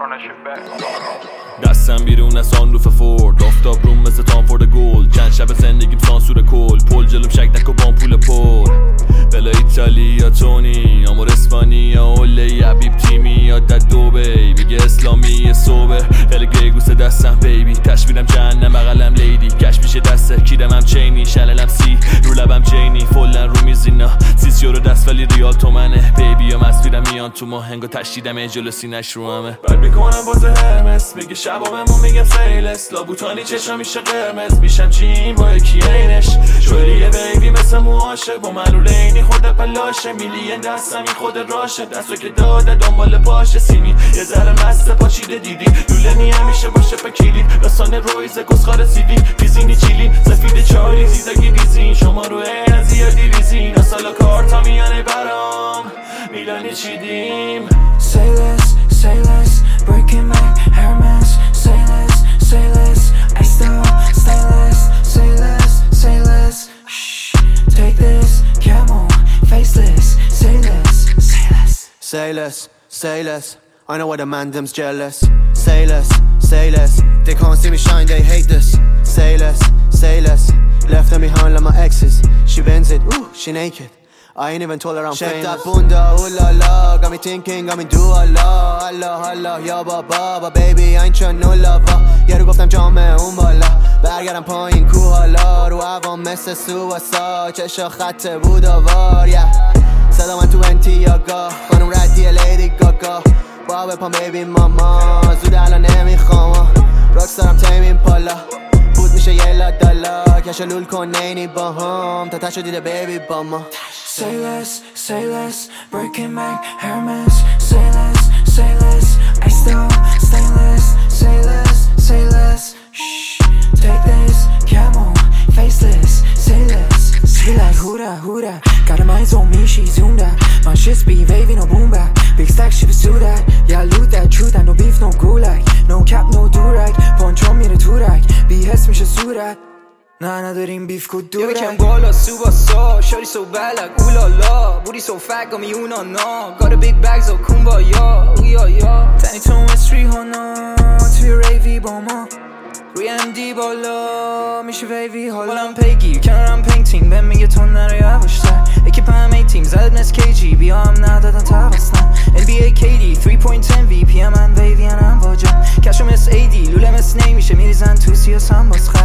دستم بیرون از آن روف فورد، آفتاب روم مثل تانفورد گل. چند شب زندگیم سانسور کل، پل جلوم شک نکو با پول پر. بلا ایتالیا تونی آمور اسپانیا اولی حبیب تیمی یاد دوبی میگه اسلامی صبح. خیلی گیگوس دستم بیبی تشبیرم جهنم بغلم لیدی. کش میشه دسته کیرم هم چینی شللم سی رو لبم جینی. فلن رو میزینا 30 یورو دست ولی ریال تومنه. بیبی یا مسفیرم میان تو ما هنگا تشدیدم جلو سینش رو همه. بد میکنم بازه هرمس میگه شبابمون میگم سیلس. لابوتانی چشم میشه قرمز میشم جیم با یکی اینش. شوریه بیبی مثل موهاشه با منولینی خورده پلاشه. میلیون دستم این خود راشه دستو که داده دنبال باشه. سیمی یه ذره مست پاچیده دیدی لولنی همیشه باشه پکیلی. رسانه رویز گسخار سیدی بیزینی چیلی سفید چالی زیزگی دیزین. شما رو این زیادی ریزین اصلا کارتا میانه برام میلانی چیدیم. Say less, say less, breaking my Hermes. Say less, say less, I still stay less. Say less, say less, shh. Take this, camel, faceless. Say less, say less. Say less, say less. I know why the man them's jealous. Say less, say less. They can't see me shine, they hate this. Say less, say less. Left them behind like my exes. She bends it, ooh, she naked. I ain't even told her I'm famous. Check that bunda, ooh la la. Got me thinking, got me do Allah. Allah, Allah, ya baba, but baby I ain't trying no lover. یه رو گفتم جامعه اون بالا برگردم پایین کوهالا. رو هوا مثل سواسا چشا خط بوداوار. صدا من تو انتیاگا خانم ردیه لیدی گاگا. بابا پام بیبی ماما زود الان نمیخوام. راکس دارم تیمین پالا بود میشه یه لادالا. کش لول کن نینی با هم تا تشو دیده بیبی با ما. Say less, say less, breaking my Hermes. Say less, say less, I still stay less. Say less, say less, shh. Take this, camel, faceless. Say less, say like hura, hura. Got a mind on me, she's zoomed out. My shit's be waving no boom back. Big stack, she pursue that. Yeah, loot that truth, I no beef, no gulag. No cap, no do-rag. Poncho میره تو رگ بی حس میشه صورت. نه نداریم بیف کد دورک. یکم بالا سوباسا شاری سو بلک اولالا. بودی سو فک گا میونا نا. Got a big bags of kumbaya. اویا یا تنی تو مصری هانا توی ریوی با ما. روی اندی بالا میشه ویوی حالم پیگیر کنارم پینتینگ. بهم میگه تو نرو یواشتر اکیپ هم 18 زد نس کیجی بیا هم ندادن تبستن. NBA KD 3.10 VP من ویوی هم واجم. کشم اس AD لوله مثل نمیشه میریزن تو سیاسم باز خر.